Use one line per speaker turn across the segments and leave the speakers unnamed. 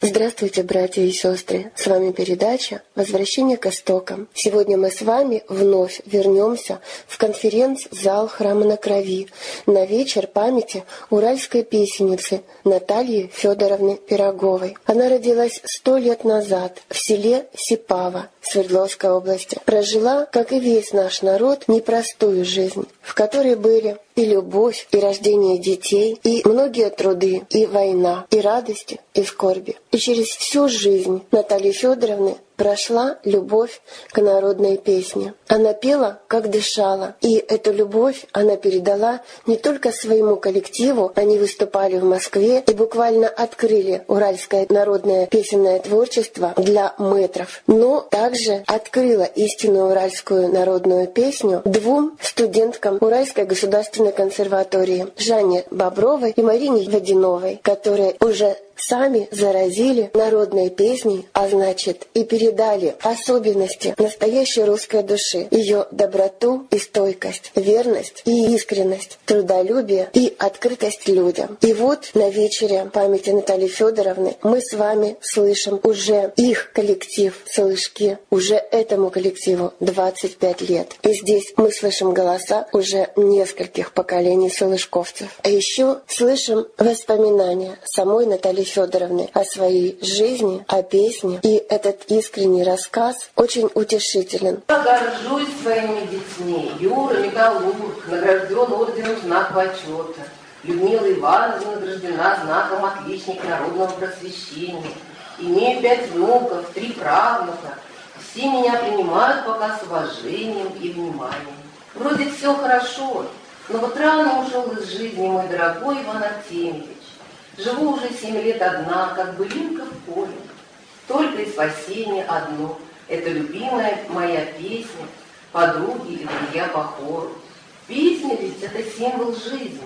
Здравствуйте, братья и сестры! С вами передача «Возвращение к истокам». Сегодня мы с вами вновь вернемся в конференц-зал Храма на Крови на вечер памяти уральской песенницы Натальи Федоровны Пироговой. Она родилась 100 лет назад в селе Сипава Свердловской области. Прожила, как и весь наш народ, непростую жизнь, в которой были и любовь, и рождение детей, и многие труды, и война, и радости, и скорби. И через всю жизнь Натальи Федоровны прошла любовь к народной песне. Она пела, как дышала, и эту любовь она передала не только своему коллективу, они выступали в Москве и буквально открыли уральское народное песенное творчество для мэтров, но также открыла истинную уральскую народную песню двум студенткам Уральской государственной консерватории Жанне Бобровой и Марине Водяновой, которые уже сами заразили народной песней, а значит и передали особенности настоящей русской души, ее доброту и стойкость, верность и искренность, трудолюбие и открытость людям. И вот на вечере памяти Натальи Федоровны мы с вами слышим уже их коллектив «Салышки», уже этому коллективу 25 лет. И здесь мы слышим голоса уже нескольких поколений салышковцев. А еще слышим воспоминания самой Натальи Федоровны о своей жизни, о песне. И этот искренний рассказ очень утешителен.
Я горжусь своими детьми. Юра Металлург награжден орденом Знак Почета. Людмила Ивановна награждена знаком Отличник народного просвещения. Имею 5 внуков, 3 правнука. Все меня принимают пока с уважением и вниманием. Вроде все хорошо, но вот рано ушел из жизни мой дорогой Иван Артемьевич. Живу уже 7 лет одна, как былинка в поле. Только и спасение одно — это любимая моя песня, подруги и друзья по хору. Песня ведь — это символ жизни.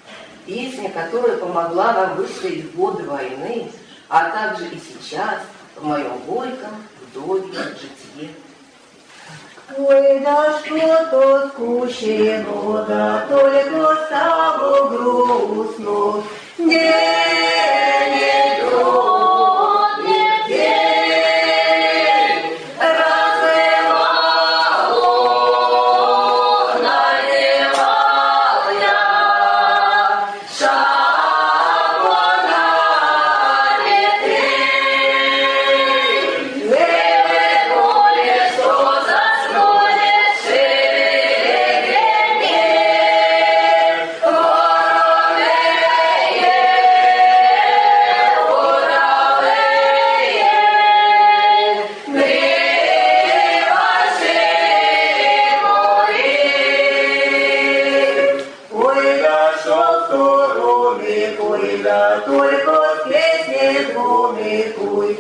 Песня, которая помогла нам выстоять в годы войны, а также и сейчас в моем горьком вдовьем житье.
Ой, да что то скучно, да только стало грустно. День идет, не день, развела он, надевал я шапку на ветры. Вы что заснули, шевели только с песней домикуй.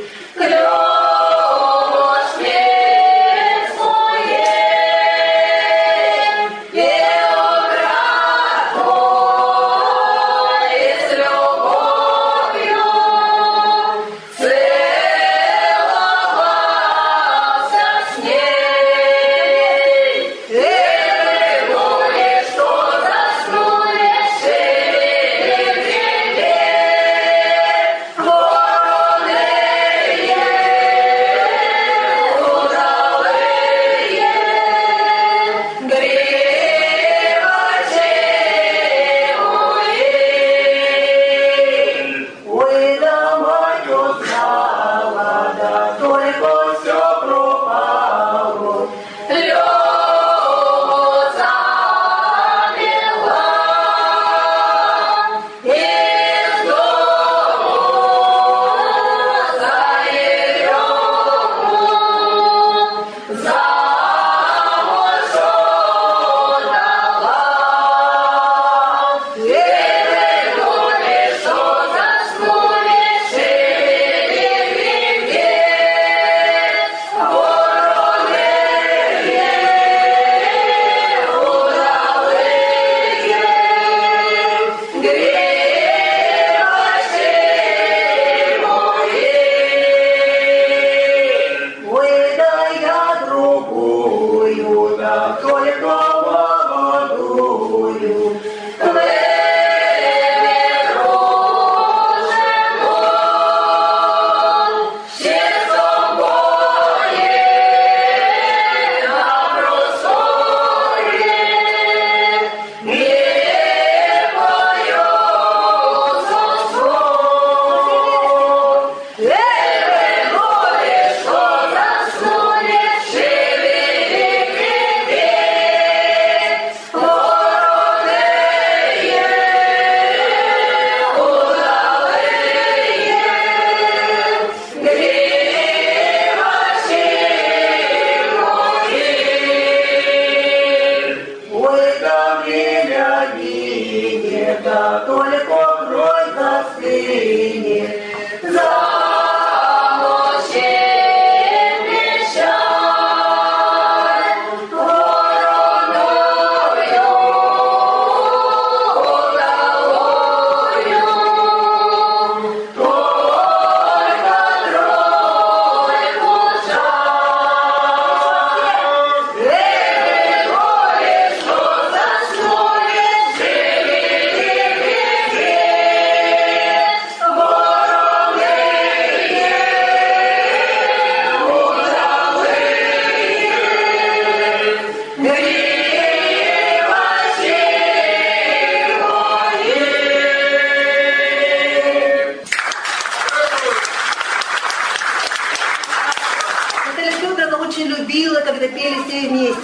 Yeah!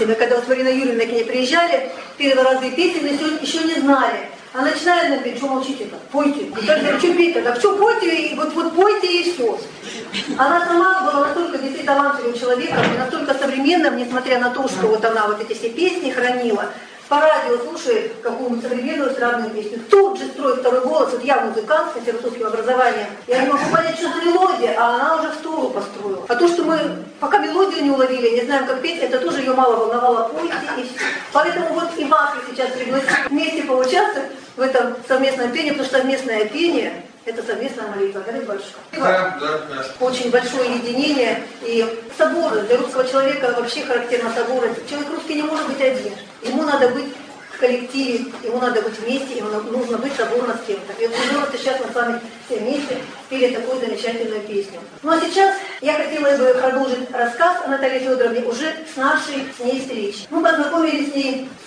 песни. Мы когда вот с Мариной Юрьевной к ней приезжали, первый раз две песни еще не знали. Она начинает нам петь, что молчите-то? Пойте. Что петь-то? Так что пойте, и вот пойте и все. Она сама была настолько действительно талантливым человеком, и настолько современным, несмотря на то, что вот она вот эти все песни хранила. По радио слушает какую-нибудь современную эстрадную песню, тут же строит второй голос. Вот я музыкант с консерваторским образованием, я не могу понять, что за мелодия, а она уже вторую построила. А то, что мы пока мелодию не уловили, не знаем, как петь, это тоже ее мало волновало, пойте и все. Поэтому вот и вас сейчас пригласим вместе поучаствовать в этом совместном пении, потому что совместное пение — это совместная молитва. Горы Батюшка.
Да.
Очень большое единение и соборность. Для русского человека вообще характерна соборность. Человек русский не может быть один. Ему надо быть в коллективе, ему надо быть вместе, ему нужно быть соборно с кем-то. И вот здорово, что сейчас мы с вами все вместе спели такую замечательную песню. Ну а сейчас я хотела бы продолжить рассказ о Наталье Федоровне уже с нашей с ней встречи. Мы познакомились с ней в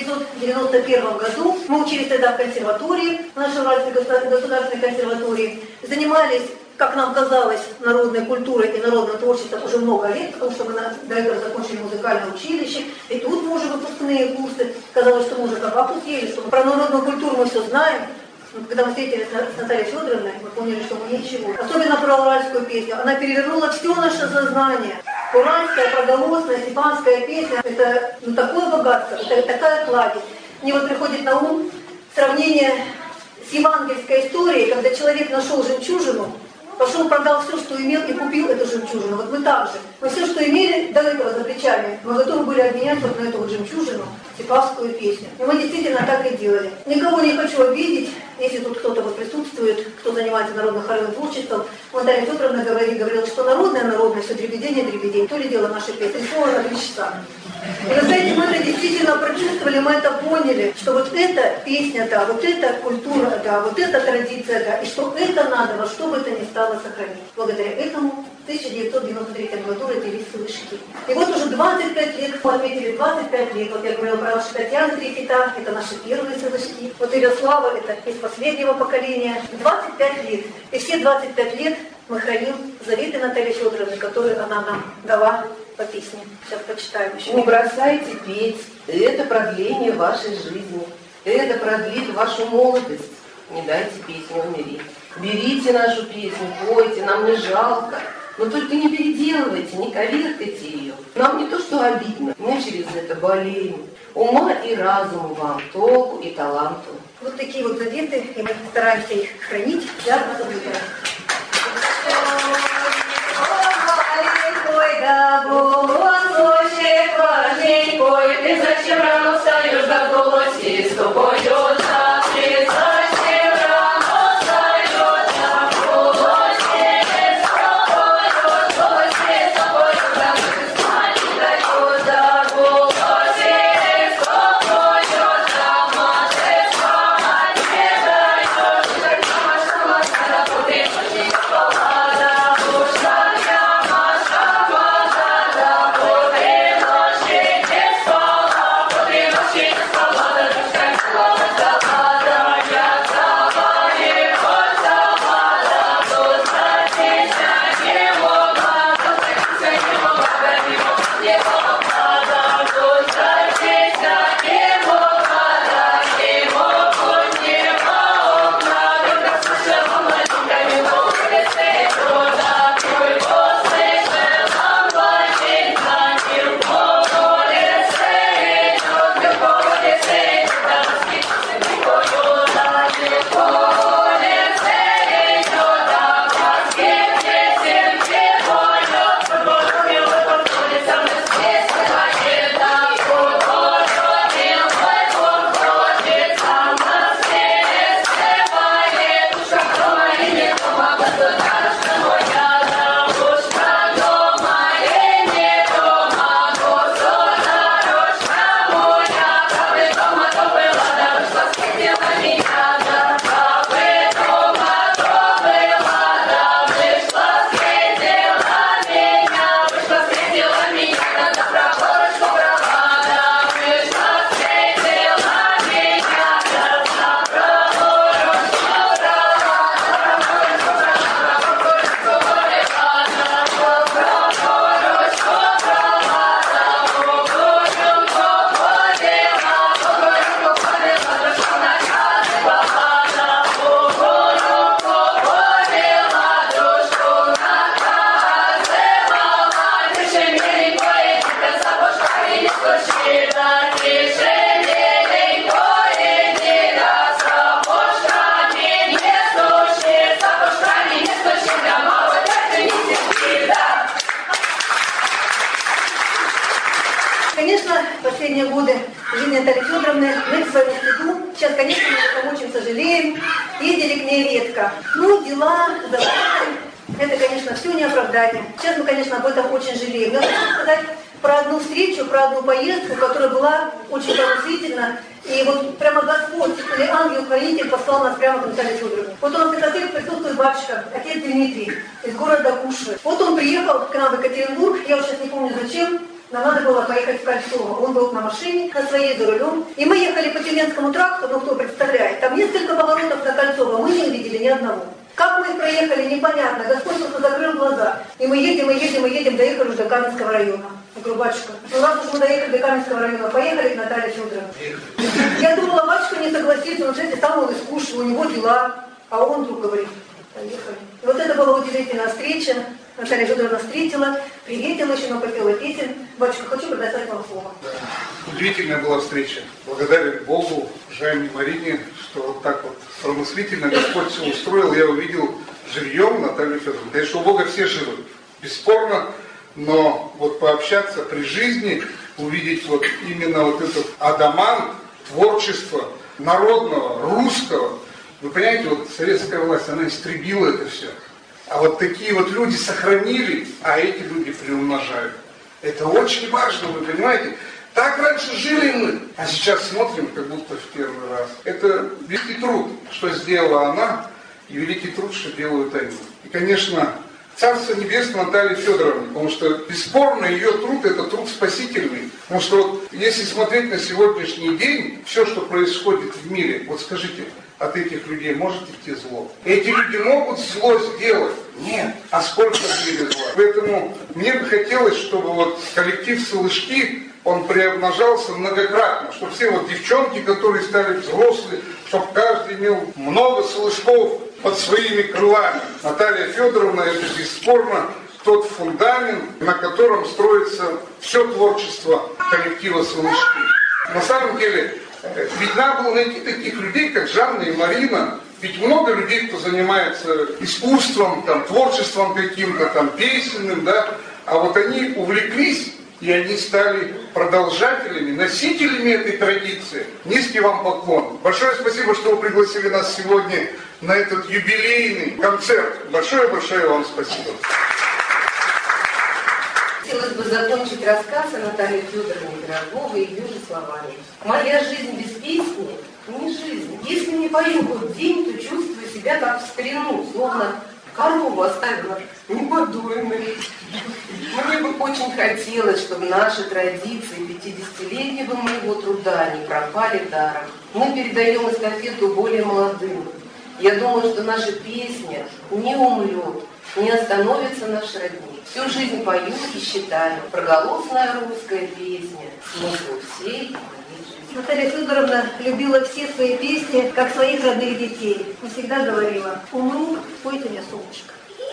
1991 году. Мы учились тогда в консерватории, в нашей Уральской государственной консерватории. Занимались, как нам казалось, народной культурой и народным творчеством уже много лет, потому что мы до этого закончили музыкальное училище, и тут мы уже выпускные курсы. Казалось, что мы уже как опустили, что про народную культуру мы все знаем. Но когда мы встретились с Натальей Федоровной, мы поняли, что мы ничего. Особенно про уральскую песню. Она перевернула все наше сознание. Уральская, проголосная, степанская песня — это такое богатство, это такая кладезь. Мне вот приходит на ум сравнение с евангельской историей, когда человек нашел жемчужину, пошел, продал все, что имел, и купил эту жемчужину. Вот мы так же. Мы все, что имели до этого за плечами, мы готовы были обменять вот на эту вот жемчужину, степанскую песню. И мы действительно так и делали. Никого не хочу обидеть, если тут кто-то вот присутствует, кто занимается народно-хоровым творчеством. Наталья Федоровна говорила, что народное, все дребедень. То ли дело нашей песни, слово на 3 часа. И вы знаете, мы это действительно прочувствовали, мы это поняли, что вот эта песня, да, вот эта культура, да, вот эта традиция, да, и что это надо во что бы это ни стало сохранить. Благодаря этому в 1993 году родились «Слышки». И вот уже 25 лет, мы отметили 25 лет, вот я говорила про нашу Татьяну Трепета, это наши первые «Слышки», вот Ярослава, это из последнего поколения, 25 лет. И все 25 лет мы храним заветы Натальи Федоровны, которые она нам дала по песне. Сейчас почитаем еще.
Не бросайте петь, это продление вашей жизни, это продлит вашу молодость. Не дайте песню умереть. Берите нашу песню, пойте, нам не жалко. Но только не переделывайте, не коверкайте ее. Нам не то, что обидно, мы через это болеем. Ума и разуму вам, толку и таланту.
Вот такие вот заветы, и мы стараемся их хранить для наблюдателей.
Ты зачем рано встаешь, да в голосе с тобой идет, ты зачем рано встаешь, да в голосе с тобой идет, голосе с тобой идет, да мать не дает, да голосе с тобой идет, да мать не дает, так сама, да,
Федоровны, мы к своему стыду, сейчас, конечно, мы об этом очень сожалеем, ездили к ней редко. Ну, дела, заботы, это, конечно, все не оправдание. Сейчас мы, конечно, об этом очень жалеем. Но я хочу сказать про одну встречу, про одну поездку, которая была очень поразительна. И вот прямо Господь, или ангел-хранитель послал нас прямо к Наталье Федоровне. Вот у нас на концерте присутствует батюшка, отец Дмитрий, из города Кушвы. Вот он приехал к нам в Екатеринбург, я уже сейчас не помню зачем, нам надо было поехать в Кольцово. Он был на машине, на своей за рулем. И мы ехали по Тюменскому тракту, ну кто представляет, там несколько поворотов на Кольцово, мы не увидели ни одного. Как мы их проехали, непонятно. Господь просто закрыл глаза. И мы едем, доехали уже до Каменского района. Я говорю, батюшка, ну раз уж мы доехали до Каменского района, поехали к Наталье Федоровне. Я думала, батюшка не согласится, он же сам он из Кушвы, у него дела. А он вдруг говорит, поехали. И вот это была удивительная встреча. Наталья Федоровна встретила, приветила, еще напопела песен. Батюшка, хочу предоставить вам слово.
Да. Удивительная была встреча. Благодарен Богу, Жанне Марине, что вот так вот промыслительно Господь все устроил. Я увидел живьем Наталью Федоровну. Конечно, у Бога все живы, бесспорно, но вот пообщаться при жизни, увидеть вот именно вот этот адамант творчества народного, русского. Вы понимаете, вот советская власть, она истребила это все. А вот такие вот люди сохранили, а эти люди приумножают. Это очень важно, вы понимаете? Так раньше жили мы, а сейчас смотрим, как будто в первый раз. Это великий труд, что сделала она, и великий труд, что делают они. И, конечно, Царство Небесное Наталье Федоровне, потому что бесспорно ее труд – это труд спасительный. Потому что вот если смотреть на сегодняшний день, все, что происходит в мире, вот скажите, от этих людей может идти зло? Эти люди могут зло сделать? Нет. А сколько в мире зла? Поэтому мне бы хотелось, чтобы вот коллектив «Салышки», он приумножался многократно, чтобы все вот девчонки, которые стали взрослые, чтобы каждый имел много салышков под своими крылами. Наталья Федоровна – это бесспорно тот фундамент, на котором строится все творчество коллектива «Салышки». На самом деле, ведь надо было найти таких людей, как Жанна и Марина. Ведь много людей, кто занимается искусством, там, творчеством каким-то, там, песенным, да. А вот они увлеклись, и они стали продолжателями, носителями этой традиции. Низкий вам поклон. Большое спасибо, что вы пригласили нас сегодня на этот юбилейный концерт. Большое-большое вам спасибо.
Хотелось бы закончить рассказ о Наталье Федоровне Пироговой ее же словами. «Моя жизнь без песни не жизнь. Если не пою хоть день, то чувствую себя как в старину, словно корову оставила неподойной. Мне бы очень хотелось, чтобы наши традиции 50-летнего моего труда не пропали даром. Мы передаем эстафету более молодым. Я думаю, что наша песня не умрет, не остановится наш родник. Всю жизнь пою и считаю. Проголосная русская песня. Смысл всей моей жизни».
Наталья Федоровна любила все свои песни, как своих родных детей. И всегда говорила: «Умру, спойте мне, солнышко».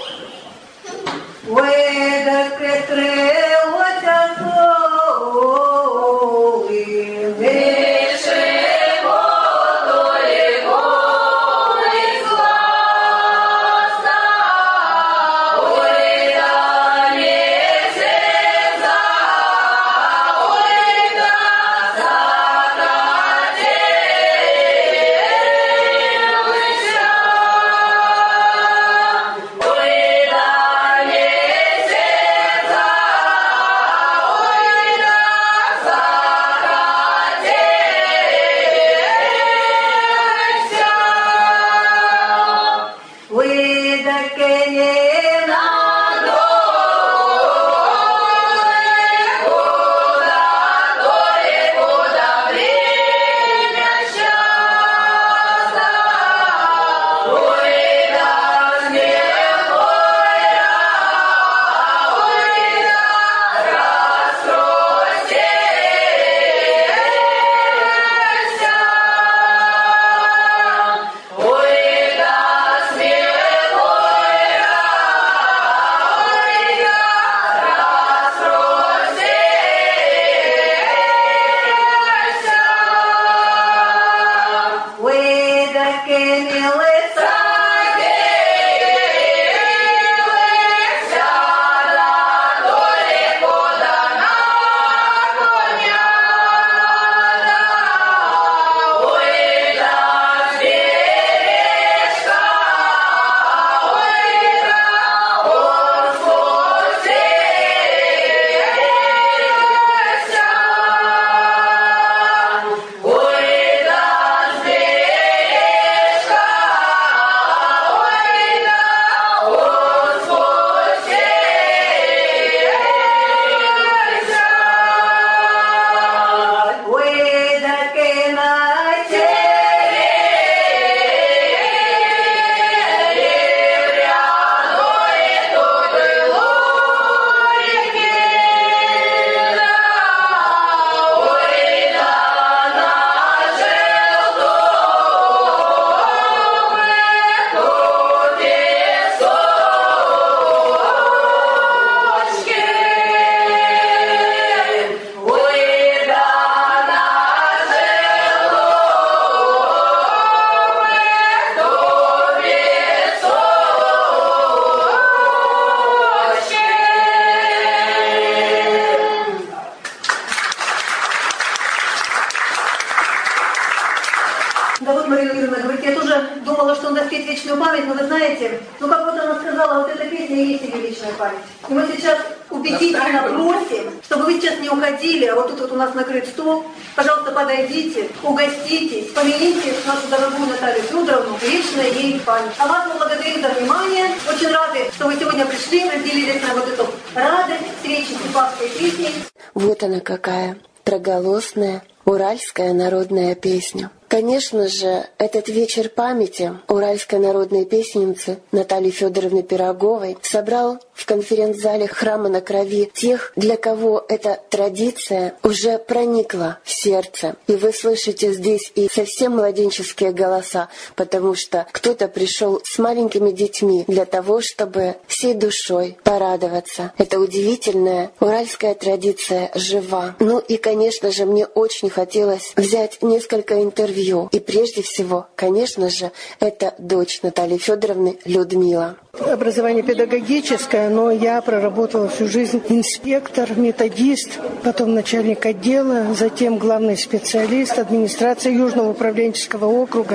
Ой, да крылося солы, есть ее вечная память. И мы сейчас убедительно просим, чтобы вы сейчас не уходили, а вот тут вот у нас накрыт стол. Пожалуйста, подойдите, угоститесь, помяните нашу дорогую Наталью Федоровну, вечная ей память. А вас мы благодарим за внимание. Очень рады, что вы сегодня пришли, разделили с нами вот эту радость встречи с Ипатской песней.
Вот она какая, проголосная уральская народная песня. Конечно же, этот вечер памяти уральской народной песенницы Натальи Федоровны Пироговой собрал в конференц-зале Храма на Крови тех, для кого эта традиция уже проникла в сердце. И вы слышите здесь и совсем младенческие голоса, потому что кто-то пришел с маленькими детьми для того, чтобы всей душой порадоваться. Эта удивительная уральская традиция жива. Ну и, конечно же, мне очень хотелось взять несколько интервью. И прежде всего, конечно же, это дочь Натальи Федоровны Людмила.
Образование педагогическое, но я проработала всю жизнь инспектор, методист, потом начальник отдела, затем главный специалист администрации Южного управленческого округа.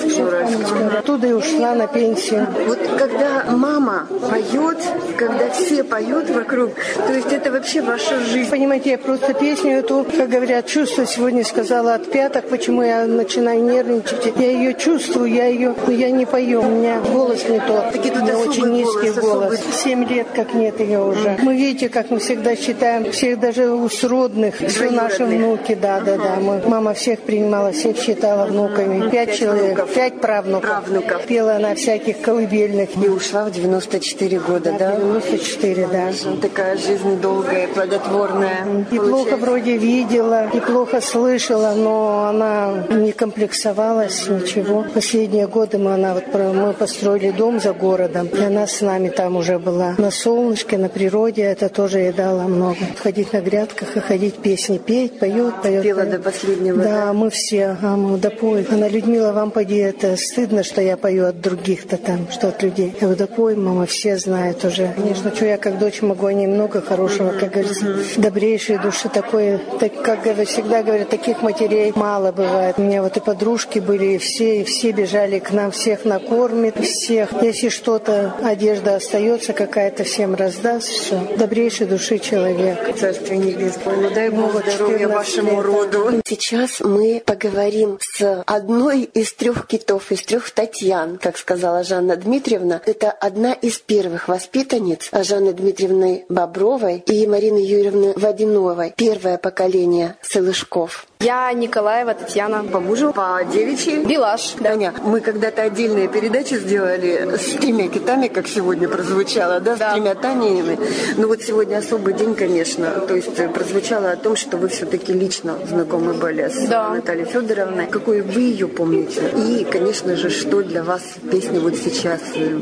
Оттуда и ушла на пенсию.
Вот когда мама поет, когда все поют вокруг, то есть это вообще ваша жизнь.
Понимаете, я просто песню эту, как говорят, чувствую, сегодня сказала от пяток, почему я начинаю нервничать. Я ее чувствую, но я не пою, у меня голос не тот. У меня очень низкий голос. 7 лет как нет ее уже. Мы видите, как мы всегда считаем, всех даже у сродных, все наши внуки, да. Мама всех принимала, всех считала внуками. 5 человек, 5 правнуков. Пела она всяких колыбельных.
И ушла в 94 года, да?
94, да.
Такая жизнь долгая, плодотворная.
И плохо вроде видела, и плохо слышала, но она не комплексовалась, ничего. Последние годы мы построили дом за городом, и она с нами там уже была. На солнышке, на природе, это тоже ей дало много. Ходить на грядках и ходить песни петь, поет.
Пела до последнего,
да? Мы все, мы допоем. Она: Людмила, вам поди, это стыдно, что я пою от других-то там, что от людей. Я говорю: допоем, мама, все знают уже. Конечно, что я как дочь могу о ней много хорошего, как говорится, добрейшей души такой, как всегда говорят, таких матерей мало бывает. У меня вот и подружки были, и все бежали к нам, всех накормит, всех. Если что-то, одежда остается какая-то, всем раздаст, все. Добрейшей души человек.
Царствие небесное. Ну дай Бог здоровья вашему роду. Сейчас мы поговорим с одной из 3 китов, из 3 Татьян, как сказала Жанна Дмитриевна. Это одна из первых воспитанниц Жанны Дмитриевны Бобровой и Марины Юрьевны Водяновой. Первое поколение Сылышков.
Я Николаева Татьяна.
По мужу, по девичьи?
Билаш.
Да. Таня, мы когда-то отдельные передачи сделали с 3 китами, как сегодня прозвучало, да, с 3 Танями. Но вот сегодня особый день, конечно. То есть прозвучало о том, что вы все-таки лично знакомы были с Натальей Федоровной. Какой вы ее помните? И, конечно же, что для вас песня вот сейчас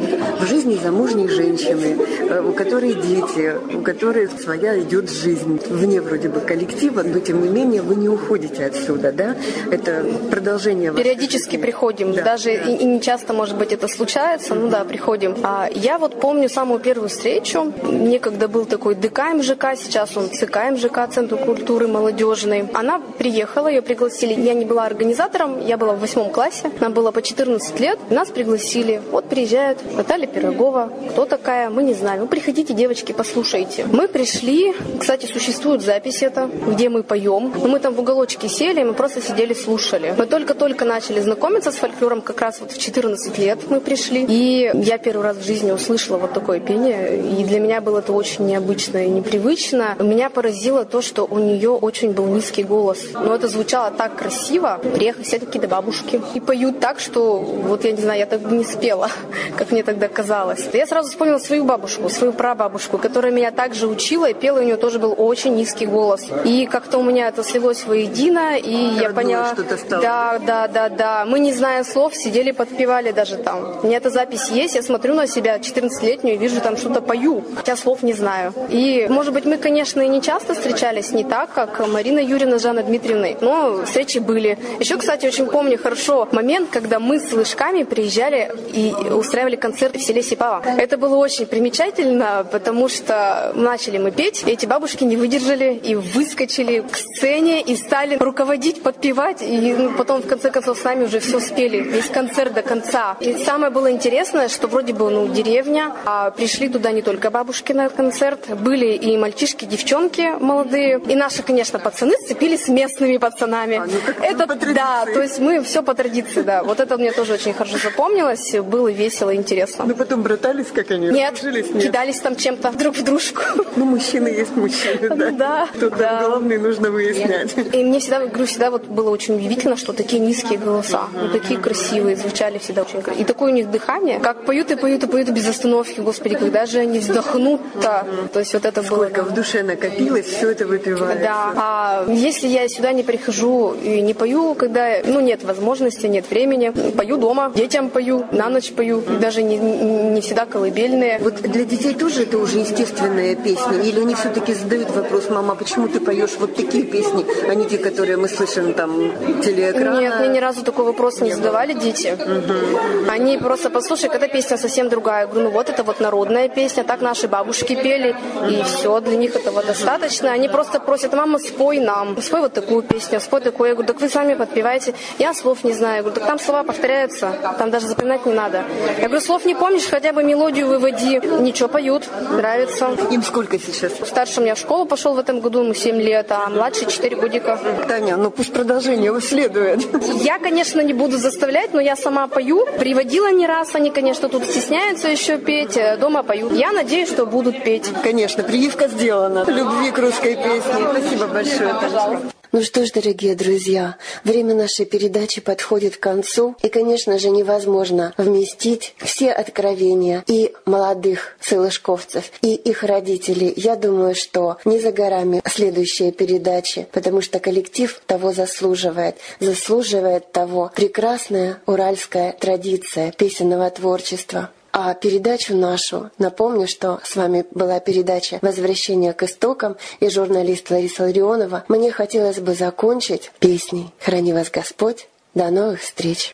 в жизни замужней женщины, у которой дети, у которой своя идет жизнь. Вне вроде бы коллектива, но тем не менее вы не уходите отсюда, да? Это продолжение.
Периодически приходим, даже и не часто, может быть, это случается, приходим. Я вот помню самую первую встречу. Некогда был такой ДК МЖК, сейчас он ЦК МЖК, Центр культуры молодежный. Она приехала, ее пригласили. Я не была организатором, я была в 8 классе, нам было по 14 лет. Нас пригласили. Вот приезжает Наталья Пирогова. Кто такая? Мы не знаем. Вы приходите, девочки, послушайте. Мы пришли, кстати, существует запись это, где мы поем. Но мы там в уголочке сели, мы просто сидели, слушали. Мы только-только начали знакомиться с фольклором, как раз вот в 14 лет мы пришли. И я первый раз в жизни услышала вот такое пение. И для меня было это очень необычно и непривычно. Меня поразило то, что у нее очень был низкий голос. Но это звучало так красиво. Приехали все какие-то бабушки. И поют так, что, вот я не знаю, я так бы не спела, как мне тогда казалось. Я сразу вспомнила свою бабушку, свою прабабушку, которая меня также учила, и пела, у нее тоже был очень низкий голос. И как-то у меня это слилось воедино, и я поняла, да, мы не зная слов, сидели, подпевали даже там. У меня эта запись есть, я смотрю на себя 14-летнюю, вижу, там что-то пою, хотя слов не знаю. И, может быть, мы, конечно, и не часто встречались, не так, как Марина Юрьевна с Жанной Дмитриевной, но встречи были. Еще, кстати, очень помню хорошо момент, когда мы с Лышками приезжали и устраивали концерт в селе Сипава. Это было очень примечательно, потому что начали мы петь, и эти бабушки не выдержали и выскочили к сцене и стали руководить, подпевать, и потом, в конце концов, с нами уже все спели, весь концерт до конца. И самое было интересное, что вроде бы деревня. А пришли туда не только бабушки на концерт, были и мальчишки, девчонки молодые. И наши, конечно, пацаны сцепились с местными пацанами. Это, да, то есть мы все по традиции, да. Вот это мне тоже очень хорошо запомнилось. Было весело и интересно.
Но потом братались, как они?
Нет, кидались там чем-то друг в дружку.
Ну, мужчины есть мужчины, да?
Да.
Тут главное нужно выяснять.
И мне всегда вот было очень удивительно, что такие низкие голоса, такие красивые, звучали всегда очень красиво. И такое у них дыхание, как поют и поют и поют без остановки, Господи, когда же они вздохнут-то? То есть вот это было...
Сколько в душе накопилось, все это выпивается.
Да. А если я сюда не прихожу и не пою, когда, нет возможности, нет времени, пою дома, детям пою, на ночь пою, и даже не всегда колыбельные.
Вот для детей тоже это уже естественная песня? Или они все-таки задают вопрос: мама, почему ты поешь вот такие песни, а не те, которые мы слышим там телеэкрана?
Нет, мне ни разу такой вопрос не задавали дети. Они просто: послушай, эта песня совсем другая. Я говорю, вот это вот народная песня, так наши бабушки пели, и все, для них этого достаточно. Они просто просят: мама, спой нам, спой вот такую песню, спой такую. Я говорю, так вы сами подпевайте. Я слов не знаю. Я говорю, так там слова повторяются, там даже запоминать не надо. Я говорю, слов не помнишь, хотя бы мелодию выводи. Ничего, поют, нравится.
Им сколько сейчас?
Старший у меня в школу пошел в этом году, ему 7 лет, а младший 4 годика.
Таня, пусть продолжение следует.
Я, конечно, не буду заставлять, но я сама пою. Приводила не раз, они, конечно, тут стесняются еще петь, дома пою. Я надеюсь, что будут петь.
Конечно, прививка сделана. Любви к русской песне. Спасибо большое, Танечка.
Ну что ж, дорогие друзья, время нашей передачи подходит к концу, и, конечно же, невозможно вместить все откровения и молодых сылышковцев, и их родителей. Я думаю, что не за горами следующие передачи, потому что коллектив того заслуживает того прекрасная уральская традиция песенного творчества. А передачу нашу, напомню, что с вами была передача «Возвращение к истокам» и журналист Лариса Ларионова, мне хотелось бы закончить песней «Храни вас Господь». До новых встреч!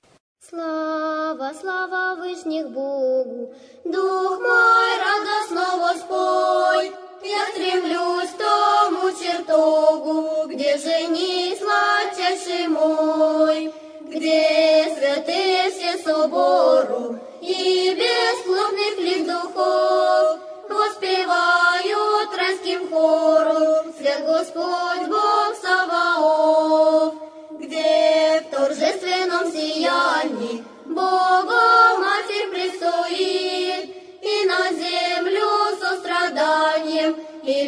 Слава, слава Вышних Богу, Дух мой радостно воспой. Я стремлюсь к тому чертогу, где жених сладчайший мой, где святые все собору и бесплотных лик духов воспевают райским хором свят Господь Бог Саваоф, где в торжественном сиянии Бога Матерь предстоит и на землю состраданием и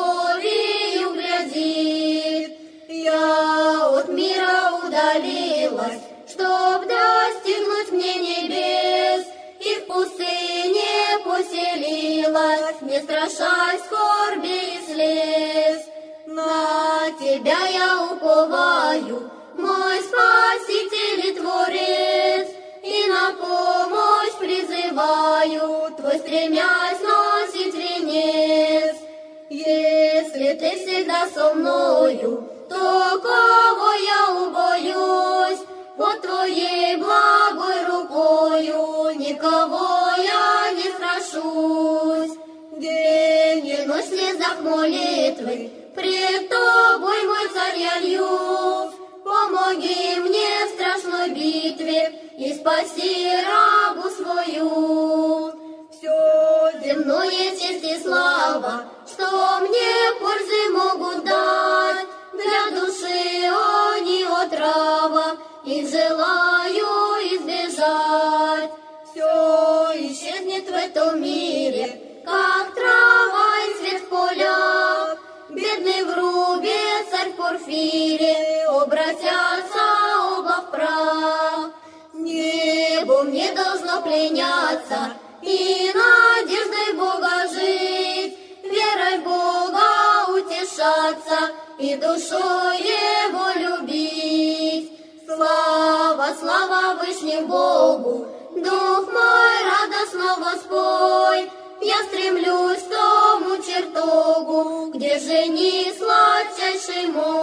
любовью глядит. Я от мира удалилась, чтоб достигнуть мне небес, и в пустыне поселилась, не страшась скорби и слез. На тебя я уповаю, мой Спаситель и Творец, и на помощь призываю, твой стремясь носить венец. Если ты всегда со мною, то кого я убоюсь? Под твоей благой рукою никого я не страшусь. День и ночь в слезах молитвы пред тобой, мой царь, я лью. Помоги мне в страшной битве и спаси рабу свою. Все земное честь и слава, что мне пользы могут дать, для души они отрава, их желаю избежать. Все исчезнет в этом мире, как трава и цвет в полях. Бедный в грубе царь Порфирий обратятся оба в прах. Небо мне должно пленяться и надеждой Бога жить, верой в Бога утешаться и душой Его любить. Слава, слава Вышнему Богу, Дух мой радостно воспой. Я стремлюсь к тому чертогу, где жених сладчайший мой.